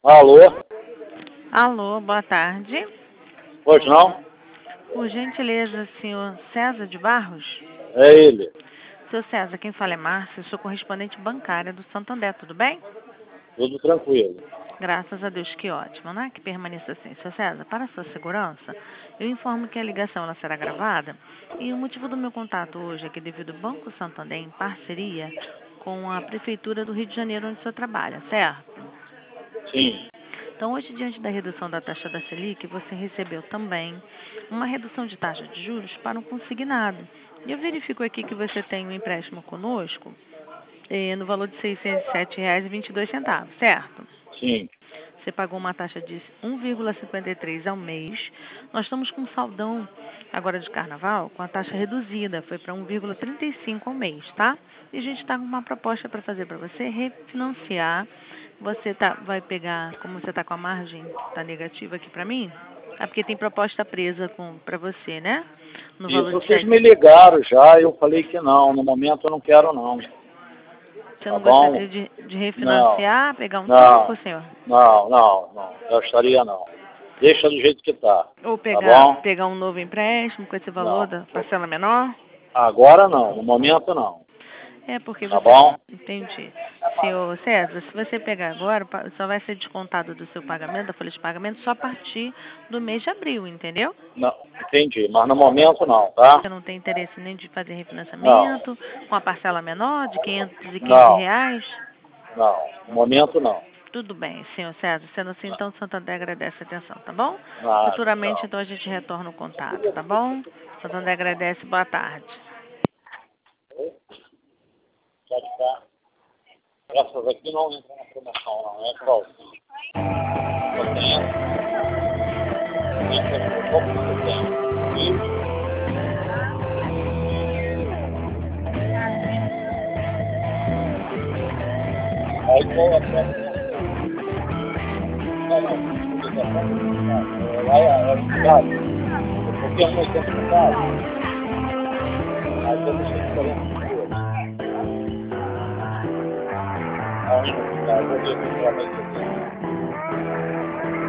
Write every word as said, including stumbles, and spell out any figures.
Alô? Alô, boa tarde. Pois não? Por gentileza, senhor César de Barros? É ele. Senhor César, quem fala é Márcia, sou correspondente bancária do Santander, tudo bem? Tudo tranquilo. Graças a Deus, que ótimo, né? Que permaneça assim. Senhor César, para a sua segurança, eu informo que a ligação ela será gravada e o motivo do meu contato hoje é que devido ao Banco Santander em parceria com a Prefeitura do Rio de Janeiro, onde o senhor trabalha, certo? Sim. Então, hoje, diante da redução da taxa da Selic, você recebeu também uma redução de taxa de juros para um consignado. E eu verifico aqui que você tem um empréstimo conosco eh, no valor de seiscentos e sete reais e vinte e dois centavos, certo? Sim. Você pagou uma taxa de um vírgula cinquenta e três ao mês. Nós estamos com um saldão agora de carnaval com a taxa reduzida, foi para um vírgula trinta e cinco ao mês, tá? E a gente está com uma proposta para fazer para você refinanciar. Você tá, vai pegar, como você está com a margem tá negativa aqui para mim, é porque tem proposta presa para você, né? No Isso, valor de vocês sete. me ligaram já, eu falei que não. No momento eu não quero não. Você Tá não bom? gostaria de, de Não. refinanciar, pegar um Não. troco, senhor? Não, não, não. Gostaria não. Deixa do jeito que tá. Ou Tá pegar, bom? pegar um novo empréstimo com esse valor Não. da parcela menor? Agora não. No momento não. É porque Tá você, bom? entendi. Senhor César, se você pegar agora, pa- só vai ser descontado do seu pagamento, da folha de pagamento, só a partir do mês de abril, entendeu? Não. Entendi. Mas no momento não, tá? Você não tem interesse nem de fazer Não. refinanciamento, com a parcela menor, de quinhentos e quinze Não. reais? Não. No momento não. Tudo bem, senhor César. Sendo assim, então, o Santander agradece a atenção, tá bom? Nada. Futuramente, Tchau. então, a gente retorna o contato, tá bom? Santander agradece. Boa tarde. Pode ficar. Essas aqui não entram na promoção, não. É qual? Só tem essa. Essa é qual que você tem? Isso. Aí qual é a próxima? Não, não. Desculpa, a próxima. Lá é a cidade. Porque eu não tenho cidade. Aí eu deixei de quarenta e dois. Aí, eu vou ver se ela vai ter.